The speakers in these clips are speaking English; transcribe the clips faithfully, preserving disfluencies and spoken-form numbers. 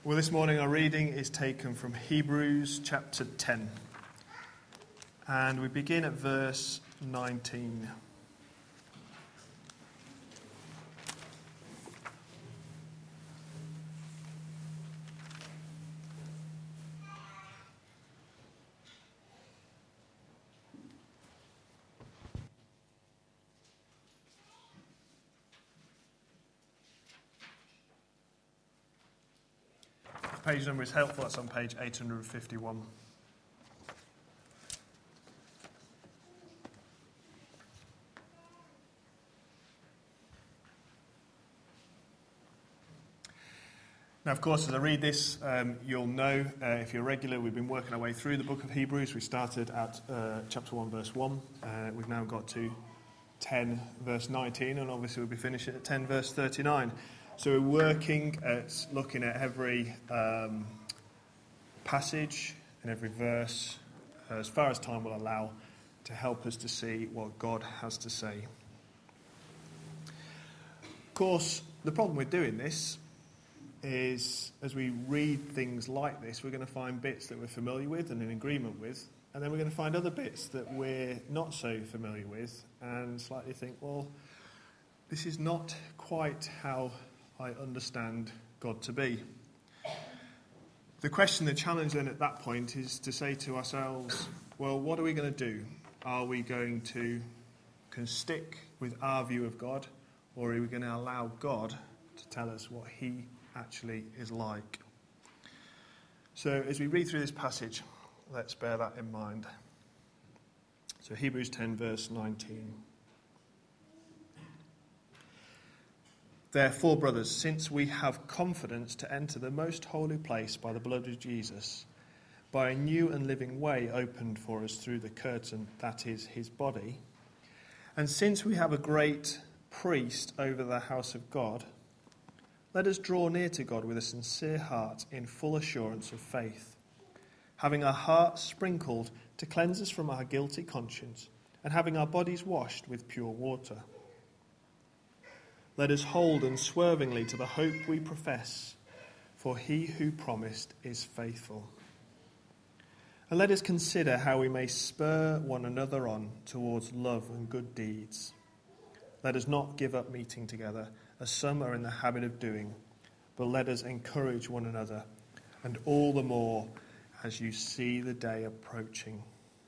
Well, this morning our reading is taken from Hebrews chapter ten. And we begin at verse nineteen. Page number is helpful, that's on page eight hundred fifty-one. Now, of course, as I read this, um, you'll know, uh, if you're regular, we've been working our way through the book of Hebrews. We started at uh, chapter one, verse one. Uh, we've now got to ten, verse nineteen, and obviously we'll be finishing at ten, verse thirty-nine. So we're working at looking at every um, passage and every verse uh, as far as time will allow to help us to see what God has to say. Of course, the problem with doing this is as we read things like this, we're going to find bits that we're familiar with and in agreement with, and then we're going to find other bits that we're not so familiar with and slightly think, well, this is not quite how I understand God to be. The question, the challenge then at that point is to say to ourselves, well, what are we going to do? Are we going to can stick with our view of God, or are we going to allow God to tell us what he actually is like? So as we read through this passage, let's bear that in mind. So Hebrews ten, verse nineteen. Therefore, brothers, since we have confidence to enter the most holy place by the blood of Jesus, by a new and living way opened for us through the curtain that is his body, and since we have a great priest over the house of God, let us draw near to God with a sincere heart in full assurance of faith, having our hearts sprinkled to cleanse us from our guilty conscience, and having our bodies washed with pure water. Let us hold unswervingly to the hope we profess, for he who promised is faithful. And let us consider how we may spur one another on towards love and good deeds. Let us not give up meeting together, as some are in the habit of doing, but let us encourage one another, and all the more as you see the day approaching.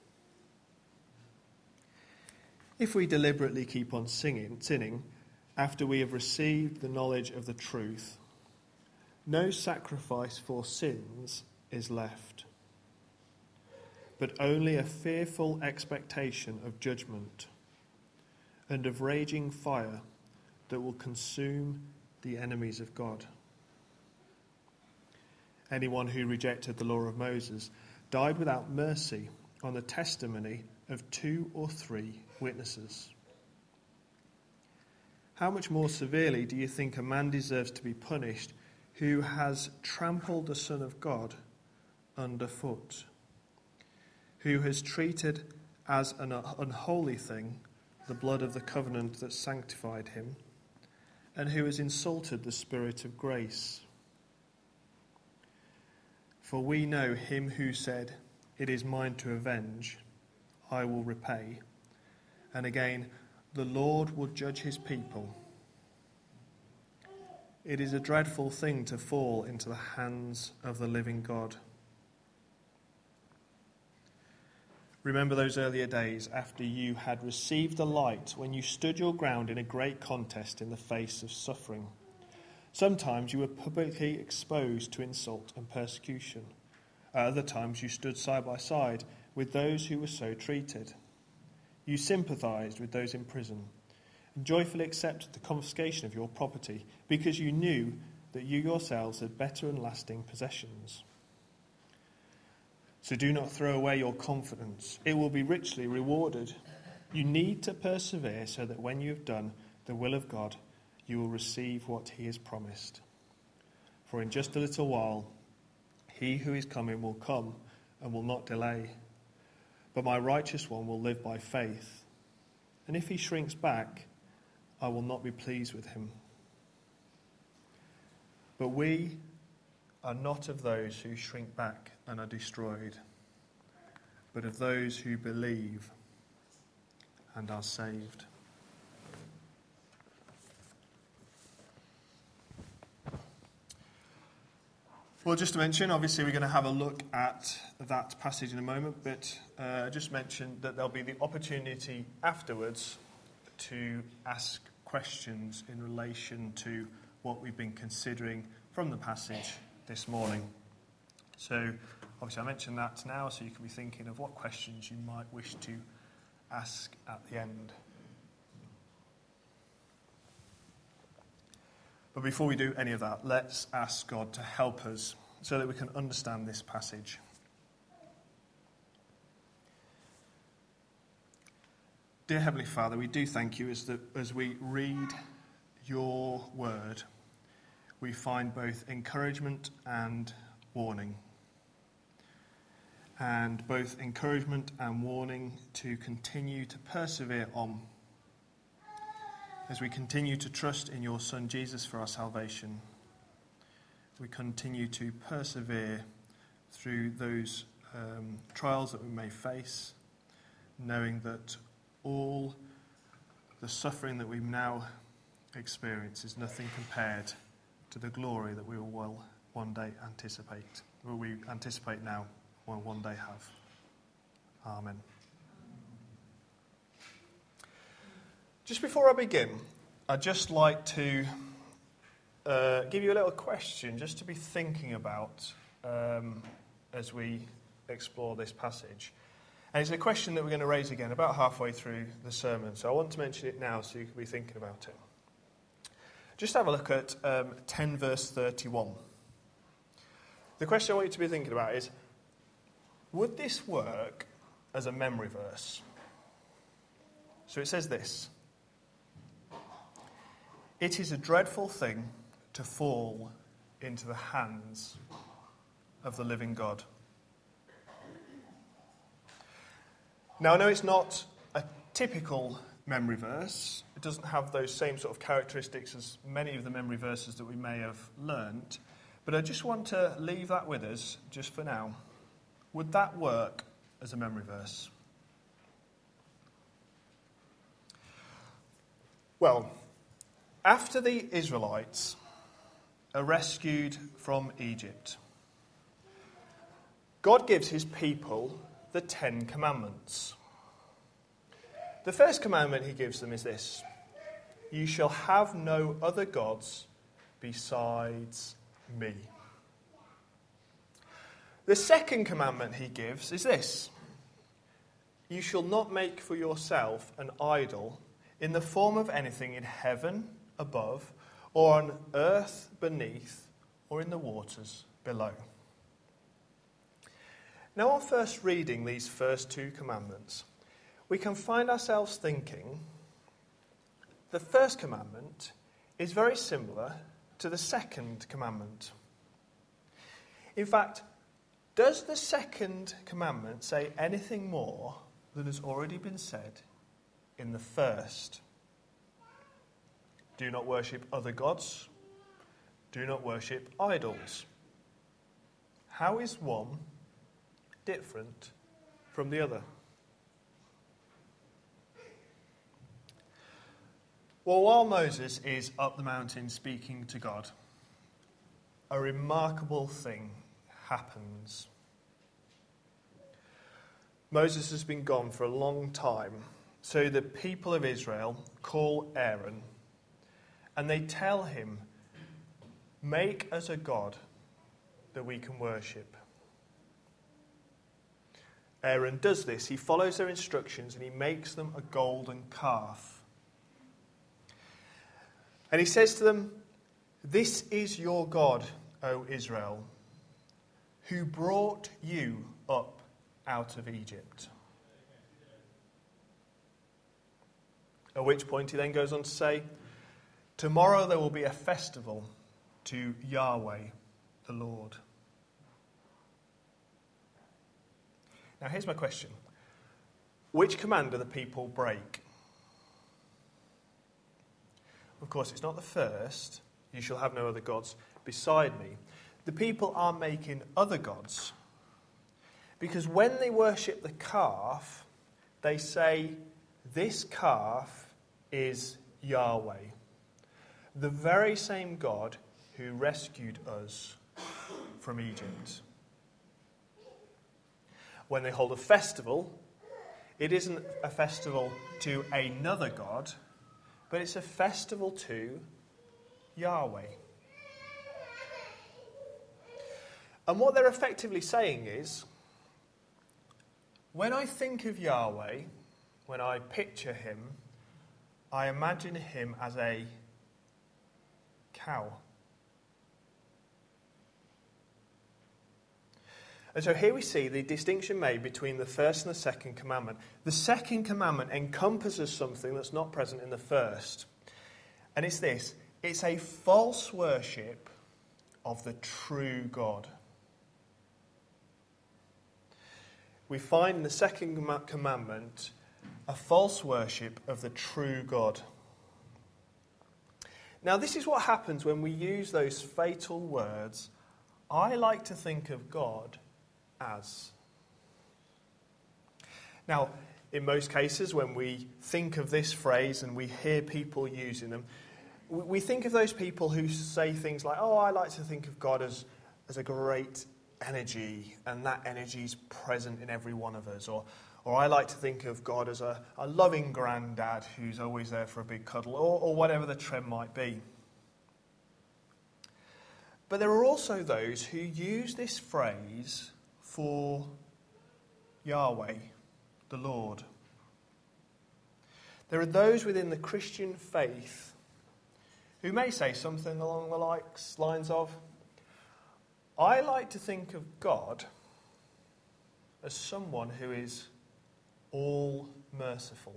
If we deliberately keep on singing, sinning, after we have received the knowledge of the truth, no sacrifice for sins is left, but only a fearful expectation of judgment and of raging fire that will consume the enemies of God. Anyone who rejected the law of Moses died without mercy on the testimony of two or three witnesses. How much more severely do you think a man deserves to be punished who has trampled the Son of God underfoot, who has treated as an unholy thing the blood of the covenant that sanctified him, and who has insulted the Spirit of grace? For we know him who said, "It is mine to avenge, I will repay." And again, the Lord will judge his people. It is a dreadful thing to fall into the hands of the living God. Remember those earlier days after you had received the light, when you stood your ground in a great contest in the face of suffering. Sometimes you were publicly exposed to insult and persecution. At other times you stood side by side with those who were so treated. You sympathized with those in prison and joyfully accepted the confiscation of your property because you knew that you yourselves had better and lasting possessions. So do not throw away your confidence. It will be richly rewarded. You need to persevere so that when you have done the will of God, you will receive what he has promised. For in just a little while, he who is coming will come and will not delay. But my righteous one will live by faith. And if he shrinks back, I will not be pleased with him. But we are not of those who shrink back and are destroyed, but of those who believe and are saved. Well, just to mention, obviously we're going to have a look at that passage in a moment, but uh, I just mentioned that there'll be the opportunity afterwards to ask questions in relation to what we've been considering from the passage this morning. So, obviously I mentioned that now, so you can be thinking of what questions you might wish to ask at the end. But before we do any of that, let's ask God to help us so that we can understand this passage. Dear Heavenly Father, we do thank you as, the, as we read your word, we find both encouragement and warning. And both encouragement and warning to continue to persevere on as we continue to trust in your Son Jesus for our salvation. We continue to persevere through those um, trials that we may face, knowing that all the suffering that we now experience is nothing compared to the glory that we will one day anticipate, or we anticipate now will one day have. Amen. Just before I begin, I'd just like to uh, give you a little question just to be thinking about um, as we explore this passage. And it's a question that we're going to raise again about halfway through the sermon, so I want to mention it now so you can be thinking about it. Just have a look at um, ten verse thirty-one. The question I want you to be thinking about is, would this work as a memory verse? So it says this: "It is a dreadful thing to fall into the hands of the living God." Now, I know it's not a typical memory verse. It doesn't have those same sort of characteristics as many of the memory verses that we may have learnt. But I just want to leave that with us, just for now. Would that work as a memory verse? Well, after the Israelites are rescued from Egypt, God gives his people the Ten Commandments. The first commandment he gives them is this: "You shall have no other gods besides me." The second commandment he gives is this: "You shall not make for yourself an idol in the form of anything in heaven above, or on earth beneath, or in the waters below." Now, on first reading these first two commandments, we can find ourselves thinking the first commandment is very similar to the second commandment. In fact, does the second commandment say anything more than has already been said in the first? Do not worship other gods. Do not worship idols. How is one different from the other? Well, while Moses is up the mountain speaking to God, a remarkable thing happens. Moses has been gone for a long time, so the people of Israel call Aaron and they tell him, "Make us a god that we can worship." Aaron does this. He follows their instructions and he makes them a golden calf. And he says to them, "This is your God, O Israel, who brought you up out of Egypt." At which point he then goes on to say, "Tomorrow there will be a festival to Yahweh, the Lord." Now here's my question. Which command do the people break? Of course, it's not the first, "You shall have no other gods beside me." the people are making other gods. Because when they worship the calf, they say, this calf is Yahweh, the very same God who rescued us from Egypt. When they hold a festival, it isn't a festival to another god, but it's a festival to Yahweh. And what they're effectively saying is, when I think of Yahweh, when I picture him, I imagine him as a cow. And so here we see the distinction made between the first and the second commandment. The second commandment encompasses something that's not present in the first. And it's this. It's a false worship of the true God. We find in the second commandment a false worship of the true God. Now, this is what happens when we use those fatal words, I like to think of God as. Now, in most cases, when we think of this phrase and we hear people using them, we think of those people who say things like, oh, I like to think of God as, as a great energy, and that energy is present in every one of us. Or, or I like to think of God as a, a loving granddad who's always there for a big cuddle, or, or whatever the trend might be. But there are also those who use this phrase for Yahweh, the Lord. There are those within the Christian faith who may say something along the likes, lines of, I like to think of God as someone who is all merciful.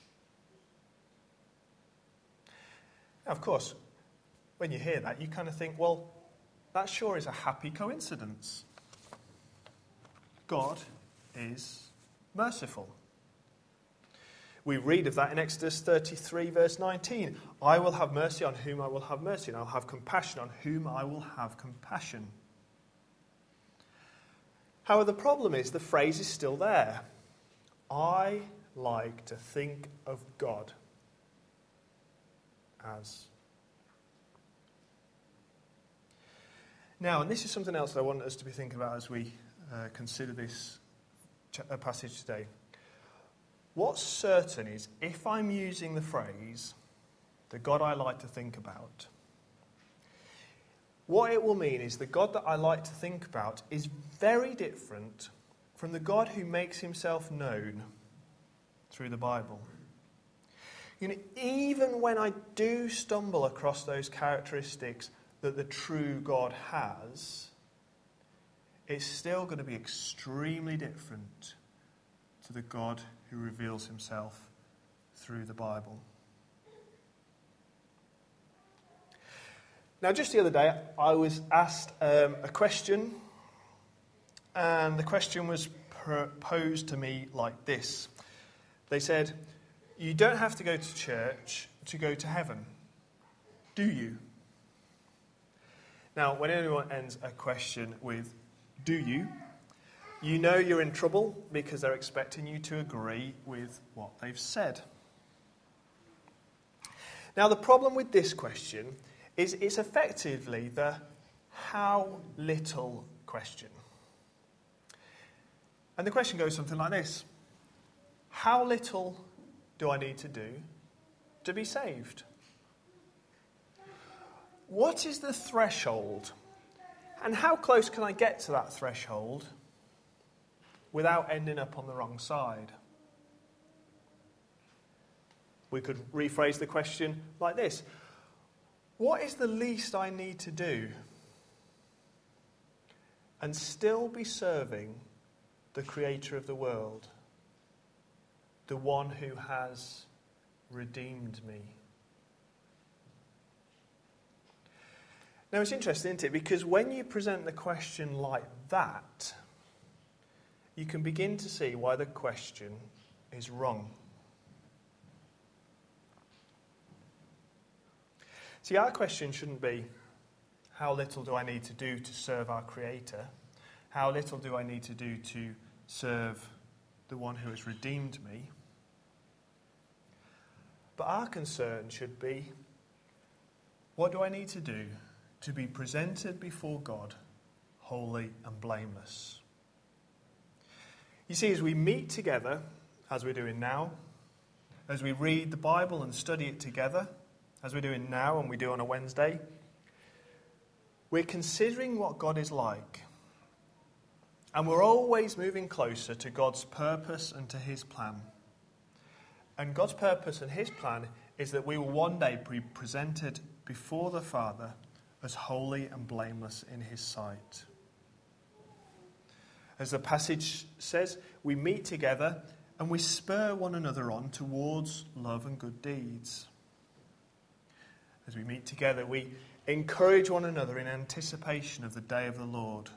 Now, of course, when you hear that, you kind of think, well, that sure is a happy coincidence. God is merciful. We read of that in Exodus thirty-three, verse nineteen. I will have mercy on whom I will have mercy, and I will have compassion on whom I will have compassion. However, the problem is the phrase is still there. I like to think of God as. Now, and this is something else that I want us to be thinking about as we uh, consider this ch- uh, passage today. What's certain is, if I'm using the phrase, the God I like to think about, what it will mean is the God that I like to think about is very different from the God who makes himself known through the Bible. You know, even when I do stumble across those characteristics that the true God has, it's still going to be extremely different to the God who reveals himself through the Bible. Now, just the other day, I was asked um, a question, and the question was posed to me like this. They said, you don't have to go to church to go to heaven, do you? Now, when anyone ends a question with, do you, you know you're in trouble because they're expecting you to agree with what they've said. Now, the problem with this question is it's effectively the how little question. And the question goes something like this. How little do I need to do to be saved? What is the threshold? And how close can I get to that threshold without ending up on the wrong side? We could rephrase the question like this. What is the least I need to do and still be serving the Creator of the world, the one who has redeemed me? Now, it's interesting, isn't it? Because when you present the question like that, you can begin to see why the question is wrong. See, our question shouldn't be, how little do I need to do to serve our Creator? How little do I need to do to serve the one who has redeemed me? But our concern should be, what do I need to do to be presented before God holy and blameless? You see, as we meet together, as we're doing now, as we read the Bible and study it together, as we're doing now and we do on a Wednesday, we're considering what God is like. And we're always moving closer to God's purpose and to his plan. And God's purpose and his plan is that we will one day be presented before the Father as holy and blameless in his sight. As the passage says, we meet together and we spur one another on towards love and good deeds. As we meet together, we encourage one another in anticipation of the day of the Lord.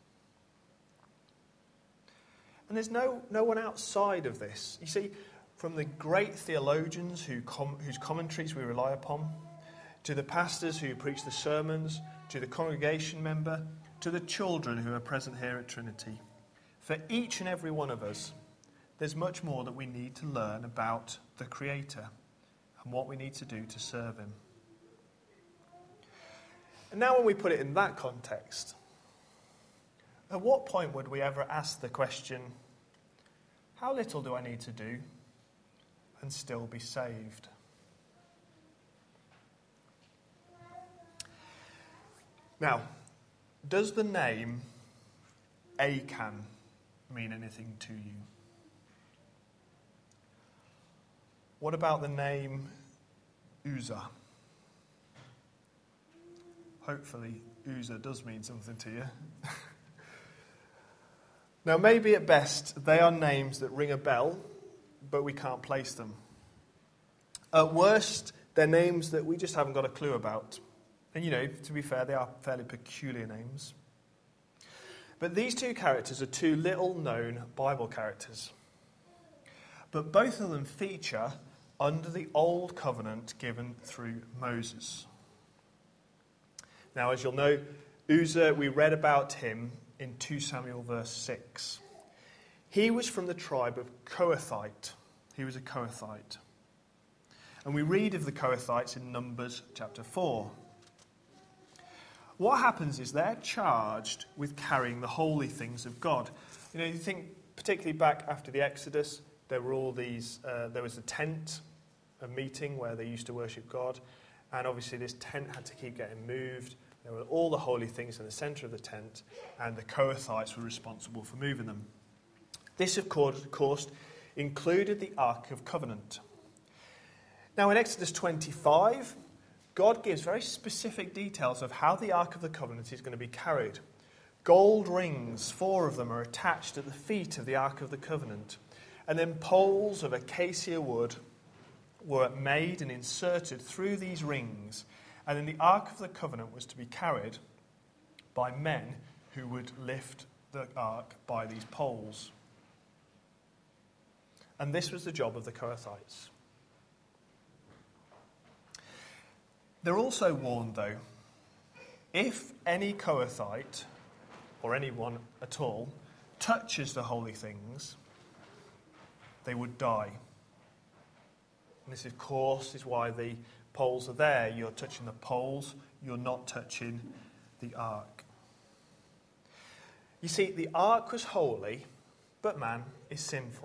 And there's no, no one outside of this. You see, from the great theologians who com- whose commentaries we rely upon, to the pastors who preach the sermons, to the congregation member, to the children who are present here at Trinity, for each and every one of us, there's much more that we need to learn about the Creator and what we need to do to serve him. And now when we put it in that context, at what point would we ever ask the question, how little do I need to do and still be saved? Now, does the name Achan mean anything to you? What about the name Uzzah? Hopefully, Uzzah does mean something to you. Now, maybe at best, they are names that ring a bell, but we can't place them. At worst, they're names that we just haven't got a clue about. And, you know, to be fair, they are fairly peculiar names. But these two characters are two little-known Bible characters. But both of them feature under the Old Covenant given through Moses. Now, as you'll know, Uzzah, we read about him in two Samuel verse six. He was from the tribe of Kohathite. He was a Kohathite. And we read of the Kohathites in Numbers chapter four. What happens is they're charged with carrying the holy things of God. You know, you think particularly back after the Exodus, there were all these, uh, there was a tent, a meeting where they used to worship God. And obviously this tent had to keep getting moved. There were all the holy things in the centre of the tent, and the Kohathites were responsible for moving them. This, of course, of course, included the Ark of Covenant. Now, in Exodus twenty-five, God gives very specific details of how the Ark of the Covenant is going to be carried. Gold rings, four of them, are attached at the feet of the Ark of the Covenant. And then poles of acacia wood were made and inserted through these rings. And then the Ark of the Covenant was to be carried by men who would lift the Ark by these poles. And this was the job of the Kohathites. They're also warned, though, if any Kohathite, or anyone at all, touches the holy things, they would die. And this, of course, is why the poles are there. You're touching the poles, you're not touching the ark. You see, the ark was holy, but man is sinful.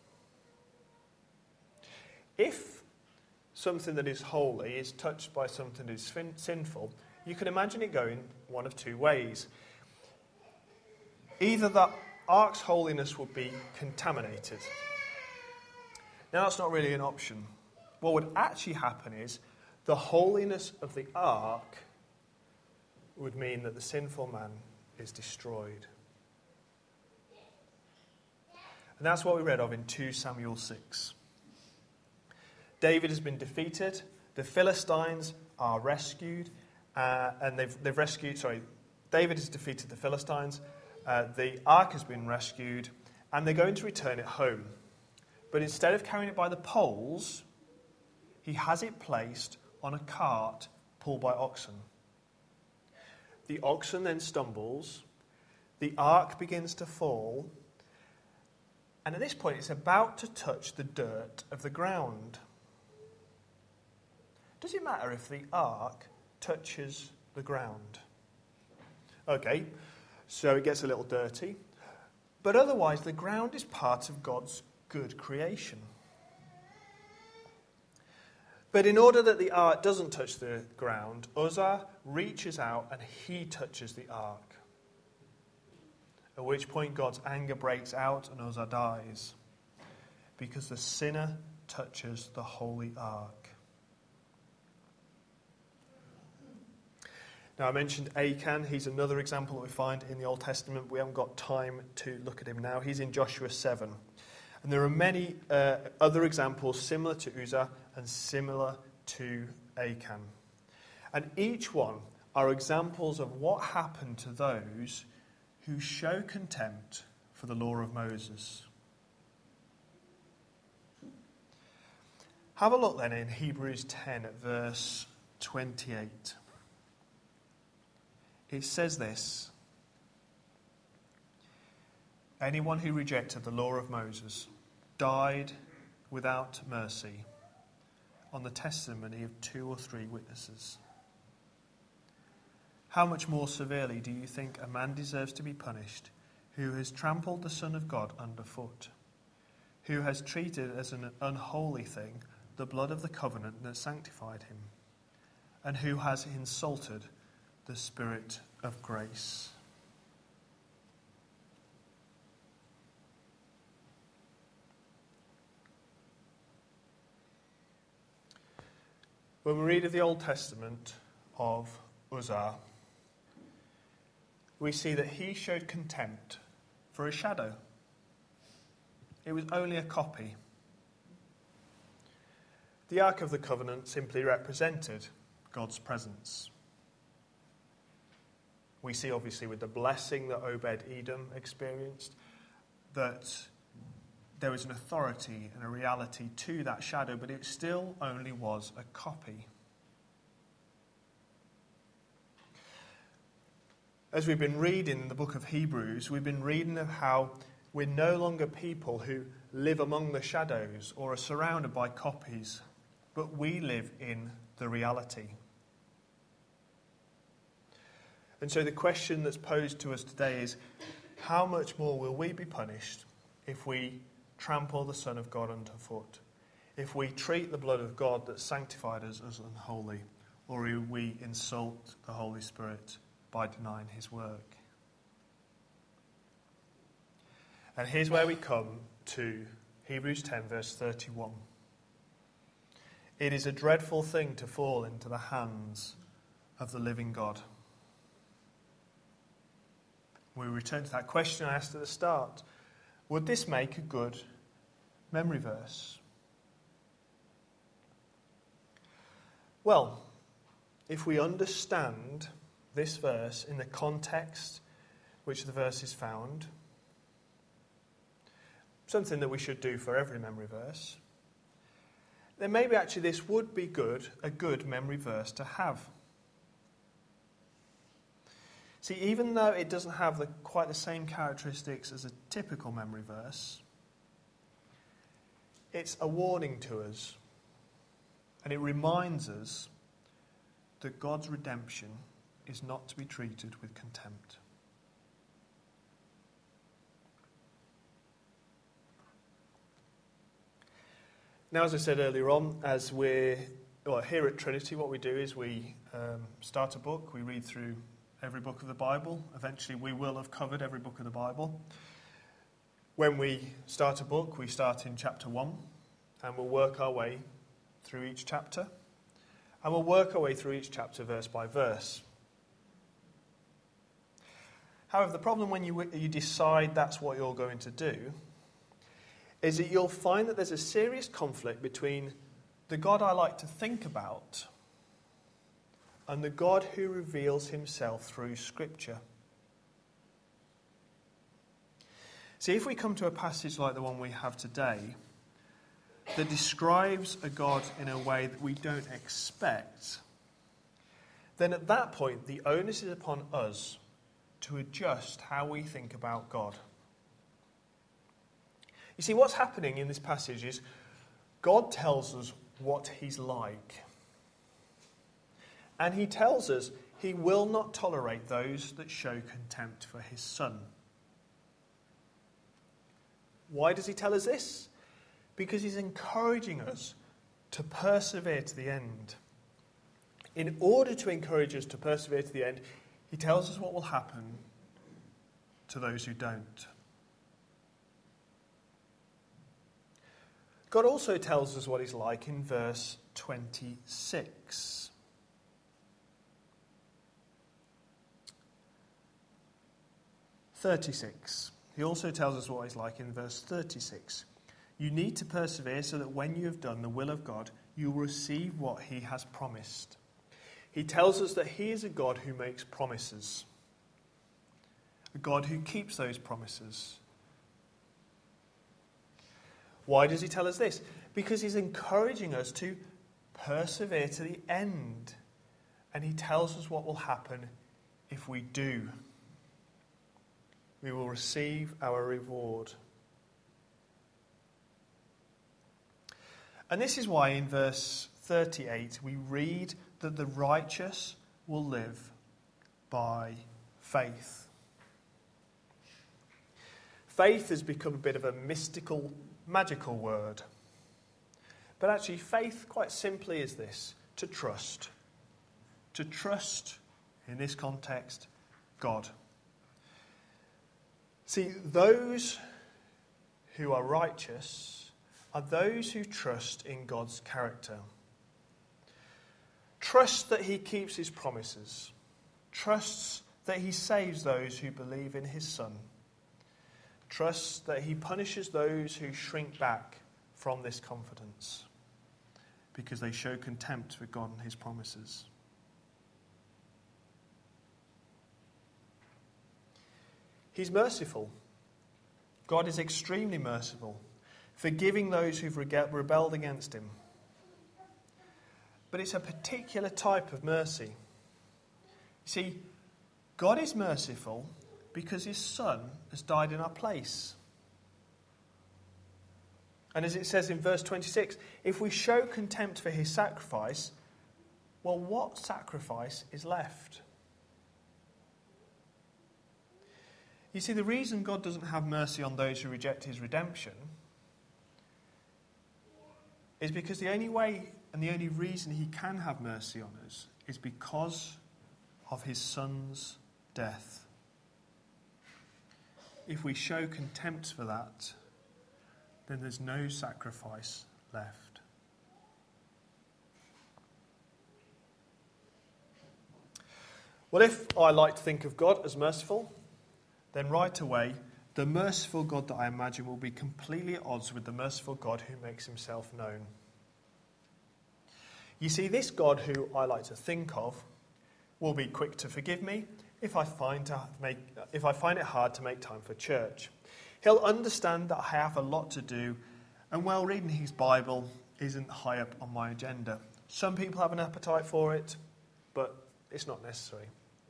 If something that is holy is touched by something that is fin- sinful, you can imagine it going one of two ways. Either the ark's holiness would be contaminated. Now, that's not really an option. What would actually happen is the holiness of the ark would mean that the sinful man is destroyed. And that's what we read of in two Samuel six. David has been defeated. The Philistines are rescued. Uh, and they've, they've rescued, sorry, David has defeated the Philistines. Uh, the ark has been rescued. And they're going to return it home. But instead of carrying it by the poles, he has it placed on a cart pulled by oxen. the oxen then stumbles, the ark begins to fall, and at this point it's about to touch the dirt of the ground. Does it matter if the ark touches the ground? Okay, so it gets a little dirty, but otherwise the ground is part of God's good creation. But in order that the ark doesn't touch the ground, Uzzah reaches out and he touches the ark. At which point God's anger breaks out and Uzzah dies, because the sinner touches the holy ark. Now, I mentioned Achan. He's another example that we find in the Old Testament. We haven't got time to look at him now. He's in Joshua seven. And there are many uh, other examples similar to Uzzah and similar to Achan. And each one are examples of what happened to those who show contempt for the law of Moses. Have a look then in Hebrews ten at verse twenty-eight. It says this: anyone who rejected the law of Moses died without mercy on the testimony of two or three witnesses. How much more severely do you think a man deserves to be punished who has trampled the Son of God underfoot, who has treated as an unholy thing the blood of the covenant that sanctified him, and who has insulted the Spirit of grace? When we read of the Old Testament of Uzzah, we see that he showed contempt for a shadow. It was only a copy. The Ark of the Covenant simply represented God's presence. We see obviously with the blessing that Obed-Edom experienced that there was an authority and a reality to that shadow, but it still only was a copy. As we've been reading in the book of Hebrews, we've been reading of how we're no longer people who live among the shadows or are surrounded by copies, but we live in the reality. And so the question that's posed to us today is, how much more will we be punished if we trample the Son of God underfoot, if we treat the blood of God that sanctified us as unholy, or if we insult the Holy Spirit by denying his work? And here's where we come to Hebrews ten, verse thirty-one. It is a dreadful thing to fall into the hands of the living God. We return to that question I asked at the start. Would this make a good memory verse? Well, if we understand this verse in the context which the verse is found, something that we should do for every memory verse, then maybe actually this would be good, a good memory verse to have. See, even though it doesn't have the, quite the same characteristics as a typical memory verse, it's a warning to us, and it reminds us that God's redemption is not to be treated with contempt. Now, as I said earlier on, as we're well, here at Trinity, what we do is we um, start a book, we read through every book of the Bible. Eventually we will have covered every book of the Bible. When we start a book, we start in chapter one, and we'll work our way through each chapter. And we'll work our way through each chapter verse by verse. However, the problem when you, you decide that's what you're going to do is that you'll find that there's a serious conflict between the God I like to think about and the God who reveals himself through Scripture. See, if we come to a passage like the one we have today that describes a God in a way that we don't expect, then at that point the onus is upon us to adjust how we think about God. You see, what's happening in this passage is God tells us what he's like. And he tells us he will not tolerate those that show contempt for his Son. Why does he tell us this? Because he's encouraging us to persevere to the end. In order to encourage us to persevere to the end, he tells us what will happen to those who don't. God also tells us what he's like in verse twenty-six. thirty-six. He also tells us what he's like in verse thirty-six. You need to persevere so that when you have done the will of God, you will receive what he has promised. He tells us that he is a God who makes promises. A God who keeps those promises. Why does he tell us this? Because he's encouraging us to persevere to the end. And he tells us what will happen if we do. We will receive our reward. And this is why in verse thirty-eight we read that the righteous will live by faith. Faith has become a bit of a mystical, magical word. But actually faith, quite simply, is this: to trust. To trust, in this context, God. See, those who are righteous are those who trust in God's character. Trust that he keeps his promises. Trusts that he saves those who believe in his Son. Trusts that he punishes those who shrink back from this confidence because they show contempt for God and his promises. He's merciful. God is extremely merciful, forgiving those who've rebelled against him. But it's a particular type of mercy. You see, God is merciful because his Son has died in our place. And as it says in verse twenty-six, if we show contempt for his sacrifice, well, what sacrifice is left? You see, the reason God doesn't have mercy on those who reject his redemption is because the only way and the only reason he can have mercy on us is because of his Son's death. If we show contempt for that, then there's no sacrifice left. Well, if I like to think of God as merciful, then right away, the merciful God that I imagine will be completely at odds with the merciful God who makes himself known. You see, this God who I like to think of will be quick to forgive me if I find to make, if I find it hard to make time for church. He'll understand that I have a lot to do, and while reading his Bible isn't high up on my agenda. Some people have an appetite for it, but it's not necessary.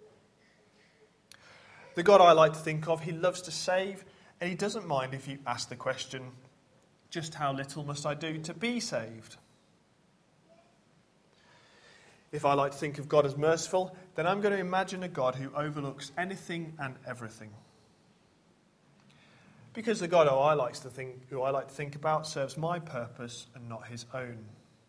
The God I like to think of, he loves to save, and he doesn't mind if you ask the question, just how little must I do to be saved? If I like to think of God as merciful, then I'm going to imagine a God who overlooks anything and everything. Because the God who I like to think, who I like to think about serves my purpose and not his own.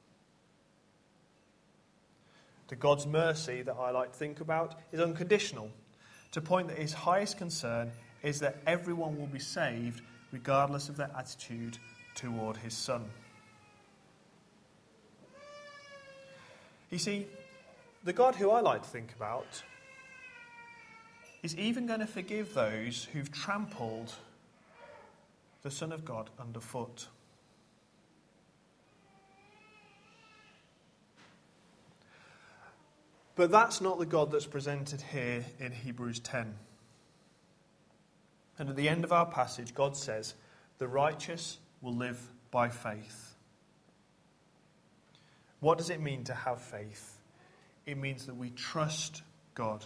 The God's mercy that I like to think about is unconditional, to the point that his highest concern is that everyone will be saved regardless of their attitude toward his Son. You see, the God who I like to think about is even going to forgive those who've trampled the Son of God underfoot. But that's not the God that's presented here in Hebrews ten. And at the end of our passage, God says, the righteous will live by faith. What does it mean to have faith? it means that we trust God.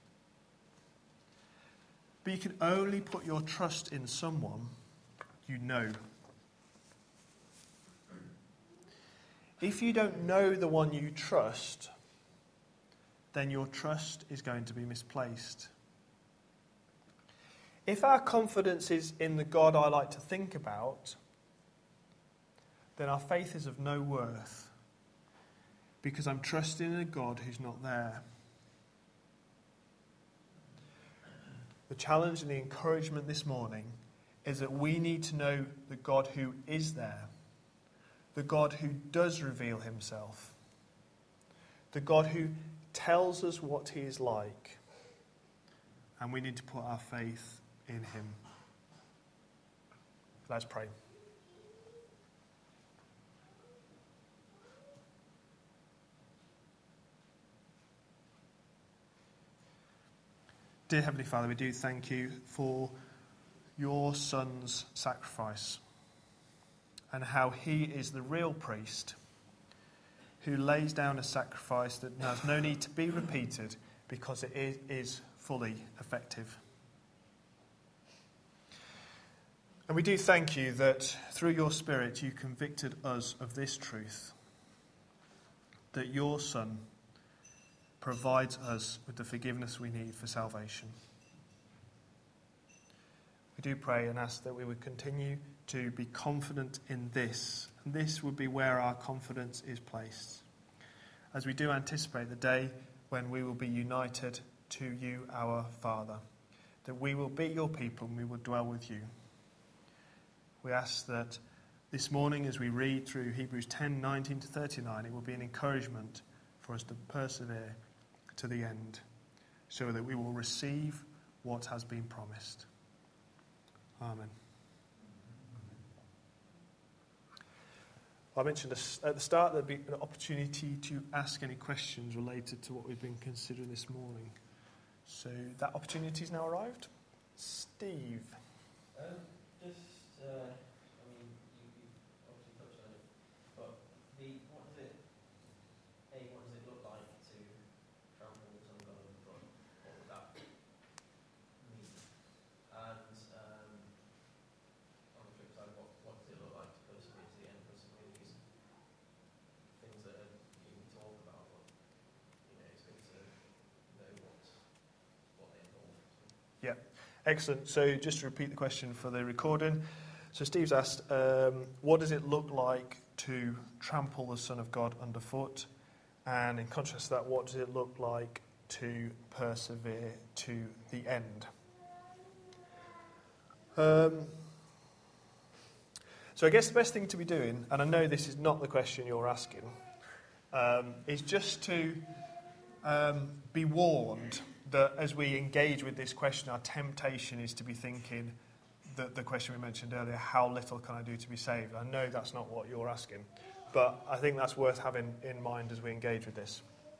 But you can only put your trust in someone you know. If you don't know the one you trust, then your trust is going to be misplaced. If our confidence is in the God I like to think about, then our faith is of no worth, because I'm trusting in a God who's not there. The challenge and the encouragement this morning is that we need to know the God who is there, the God who does reveal himself, the God who tells us what he is like, and we need to put our faith in him. Let's pray. Dear Heavenly Father, we do thank you for your Son's sacrifice and how he is the real priest who lays down a sacrifice that has no need to be repeated because it is fully effective. And we do thank you that through your Spirit you convicted us of this truth, that your Son provides us with the forgiveness we need for salvation. We do pray and ask that we would continue to be confident in this, and this would be where our confidence is placed, as we do anticipate the day when we will be united to you, our Father, that we will be your people and we will dwell with you. We ask that this morning, as we read through Hebrews ten, nineteen to thirty-nine, it will be an encouragement for us to persevere to the end, so that we will receive what has been promised. Amen. I mentioned at the start there'd be an opportunity to ask any questions related to what we've been considering this morning. So that opportunity has now arrived. Steve. Um, just, uh, I mean, you, you've obviously touched on it, but the, what does it, A, what does it look like to trample the Son of God underfoot? What would that mean? And um, on the flip side, what, what does it look like to persevere to the end for some of these things that are, you can talk about, but, you know, it's good to know what, what they involve. Yeah. Excellent. So just to repeat the question for the recording. So Steve's asked, um, what does it look like to trample the Son of God underfoot? And in contrast to that, what does it look like to persevere to the end? Um, so I guess the best thing to be doing, and I know this is not the question you're asking, um, is just to um, be warned that as we engage with this question, our temptation is to be thinking that the question we mentioned earlier, how little can I do to be saved? I know that's not what you're asking, but I think that's worth having in mind as we engage with this.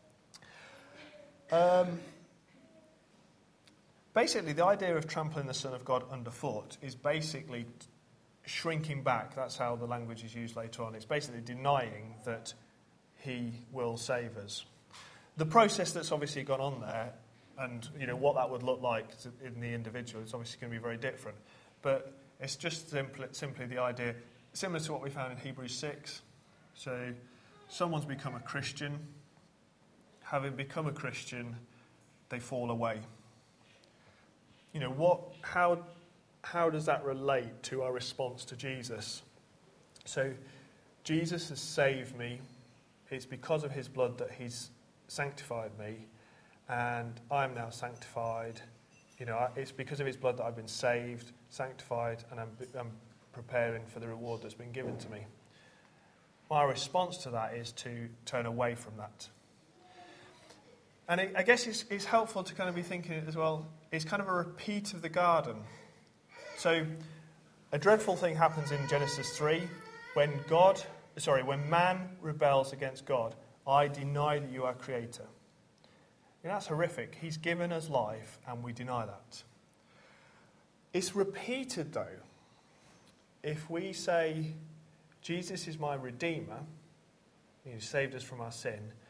Um, basically, the idea of trampling the Son of God underfoot is basically shrinking back. That's how the language is used later on. It's basically denying that he will save us. The process that's obviously gone on there, and you know what that would look like to, in the individual, is obviously going to be very different. But it's just simply, simply the idea, similar to what we found in Hebrews six. So someone's become a Christian. Having become a Christian, they fall away. You know, what? How, how does that relate to our response to Jesus? So Jesus has saved me. It's because of his blood that he's sanctified me. And I'm now sanctified. You know, it's because of his blood that I've been saved, sanctified, and I'm, I'm preparing for the reward that's been given to me. My response to that is to turn away from that. And it, I guess it's, it's helpful to kind of be thinking as well, it's kind of a repeat of the garden. So a dreadful thing happens in Genesis three when God, sorry, when man rebels against God. I deny that you are creator. You know, that's horrific. He's given us life and we deny that. It's repeated though. If we say, Jesus is my Redeemer, he saved us from our sin,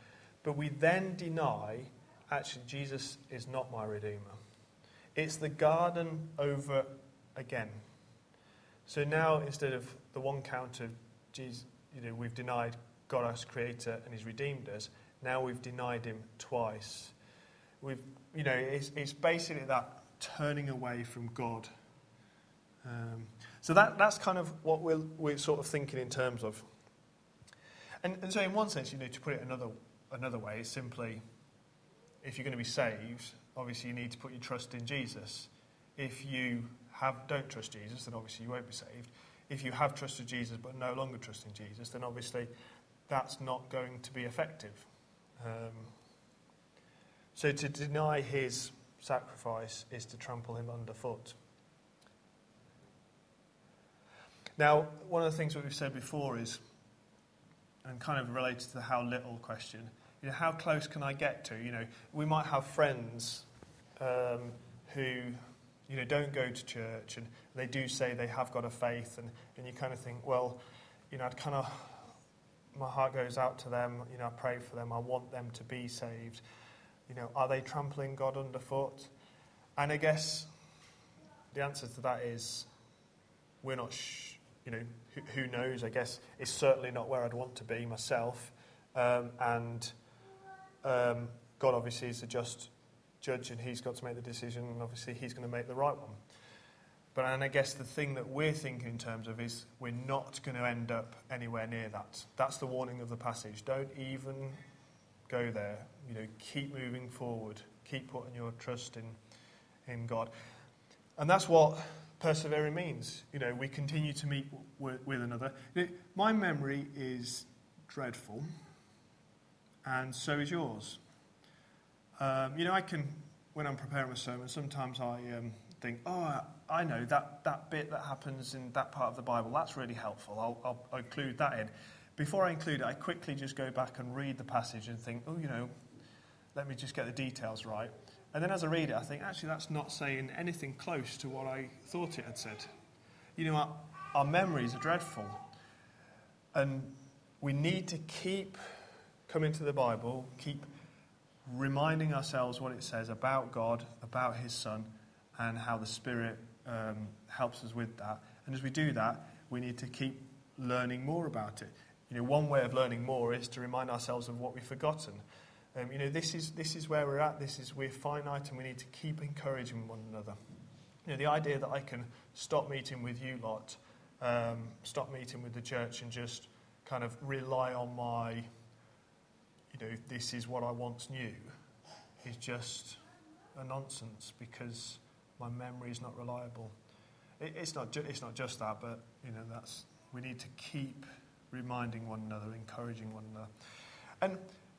but we then deny, actually, Jesus is not my Redeemer. It's the garden over again. So now, instead of the one count of Jesus, you know, we've denied God as Creator and He's redeemed us. Now we've denied Him twice. We've, you know, it's, it's basically that turning away from God. Um, so that that's kind of what we're we're sort of thinking in terms of. And, and so, in one sense, you know, to put it another another way, it's simply, if you're going to be saved, obviously you need to put your trust in Jesus. If you have don't trust Jesus, then obviously you won't be saved. If you have trusted Jesus but no longer trust in Jesus, then obviously that's not going to be effective. Um, so to deny His sacrifice is to trample Him underfoot. Now, one of the things that we've said before is, and kind of related to the how little question, you know, how close can I get to? You know, we might have friends um, who, you know, don't go to church, and they do say they have got a faith, and, and you kind of think, well, you know, I'd kind of, my heart goes out to them, you know, I pray for them, I want them to be saved. You know, are they trampling God underfoot? And I guess the answer to that is, we're not, sh- you know, who, who knows? I guess it's certainly not where I'd want to be myself. Um, and um, God obviously is the just judge, and He's got to make the decision, and obviously He's going to make the right one. But and I guess the thing that we're thinking in terms of is we're not going to end up anywhere near that. That's the warning of the passage. Don't even go there. You know, keep moving forward. Keep putting your trust in in God. And that's what persevering means. You know, we continue to meet w- with another. You know, my memory is dreadful, and so is yours. Um, you know, I can, when I'm preparing a sermon, sometimes I um, think, oh, I know that, that bit that happens in that part of the Bible, that's really helpful. I'll, I'll, I'll include that in. Before I include it, I quickly just go back and read the passage and think, oh, you know, let me just get the details right. And then as I read it, I think, actually, that's not saying anything close to what I thought it had said. You know, our, our memories are dreadful. And we need to keep coming to the Bible, keep reminding ourselves what it says about God, about His Son, and how the Spirit um, helps us with that. And as we do that, we need to keep learning more about it. You know, one way of learning more is to remind ourselves of what we've forgotten. Um, you know, this is this is where we're at. This is we're finite, and we need to keep encouraging one another. You know, the idea that I can stop meeting with you lot, um, stop meeting with the church, and just kind of rely on my, you know, this is what I once knew, is just a nonsense, because my memory is not reliable. It, it's not ju- it's not just that, but you know, that's we need to keep reminding one another, encouraging one another, and.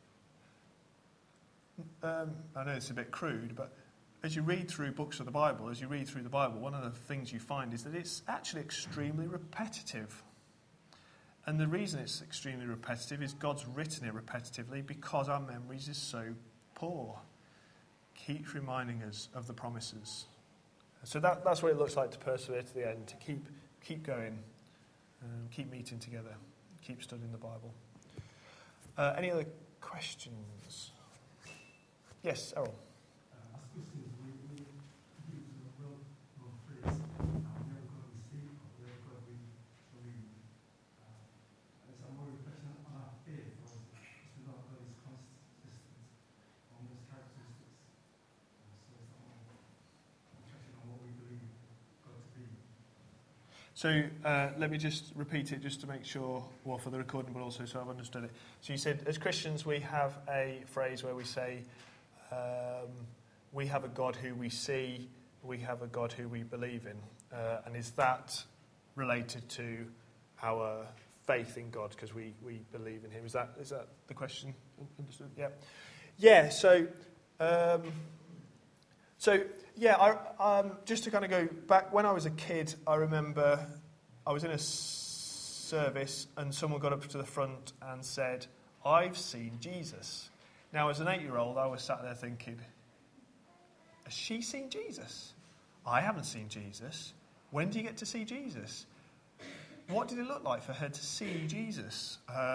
Um, I know it's a bit crude, but as you read through books of the Bible, as you read through the Bible, one of the things you find is that it's actually extremely repetitive. And the reason it's extremely repetitive is God's written it repetitively because our memories is so poor. Keeps reminding us of the promises. So that, that's what it looks like to persevere to the end, to keep keep going, um, keep meeting together, keep studying the Bible. Uh, any other questions? Yes, Errol. Uh, as Christians, we, we use a well-known phrase, uh, never God we see, or never God we believe. Uh, and it's a more reflection on our faith, because we know God is consistent on those characteristics. Uh, so it's a more reflection on what we believe God to be. So uh, let me just repeat it just to make sure, well, for the recording, but also so I've understood it. So you said, as Christians, we have a phrase where we say, Um, we have a God who we see, we have a God who we believe in. Uh, and is that related to our faith in God because we, we believe in Him? Is that is that the question? Understood? Yeah. Yeah, so, um, so yeah, I, um, just to kind of go back, when I was a kid, I remember I was in a service and someone got up to the front and said, "I've seen Jesus." Now, as an eight-year-old, I was sat there thinking, has she seen Jesus? I haven't seen Jesus. When do you get to see Jesus? What did it look like for her to see Jesus? Um,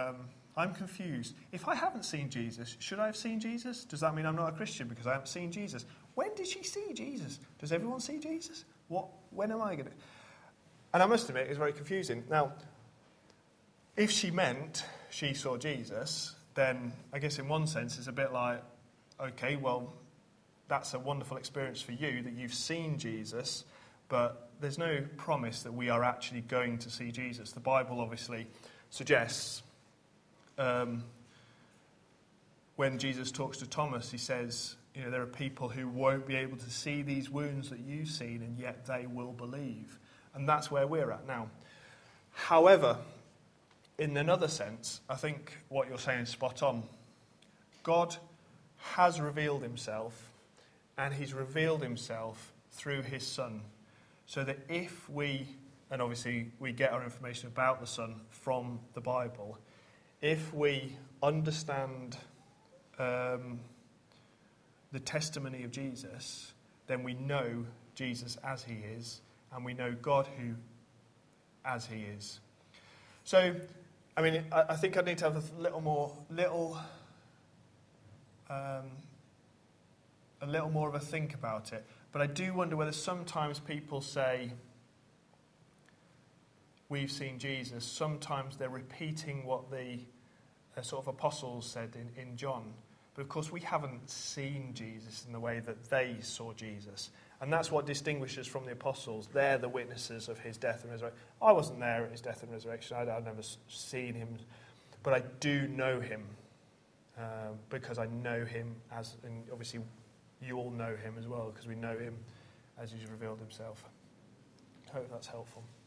I'm confused. If I haven't seen Jesus, should I have seen Jesus? Does that mean I'm not a Christian because I haven't seen Jesus? When did she see Jesus? Does everyone see Jesus? What? When am I going to... And I must admit, it's very confusing. Now, if she meant she saw Jesus, then I guess in one sense it's a bit like, okay, well, that's a wonderful experience for you that you've seen Jesus, but there's no promise that we are actually going to see Jesus. The Bible obviously suggests, um, when Jesus talks to Thomas, he says, you know, there are people who won't be able to see these wounds that you've seen, and yet they will believe. And that's where we're at now. However, in another sense, I think what you're saying is spot on. God has revealed himself, and he's revealed himself through his Son. So that if we, and obviously we get our information about the Son from the Bible, if we understand um, the testimony of Jesus, then we know Jesus as he is, and we know God who as he is. So, I mean, I, I think I need to have a little more, little, um, a little more of a think about it. But I do wonder whether sometimes people say, we've seen Jesus. Sometimes they're repeating what the uh, sort of apostles said in, in John. But of course, we haven't seen Jesus in the way that they saw Jesus. And that's what distinguishes from the apostles. They're the witnesses of his death and resurrection. I wasn't there at his death and resurrection. I'd, I'd never seen him. But I do know him uh, because I know him as, and obviously you all know him as well because we know him as he's revealed himself. I hope that's helpful.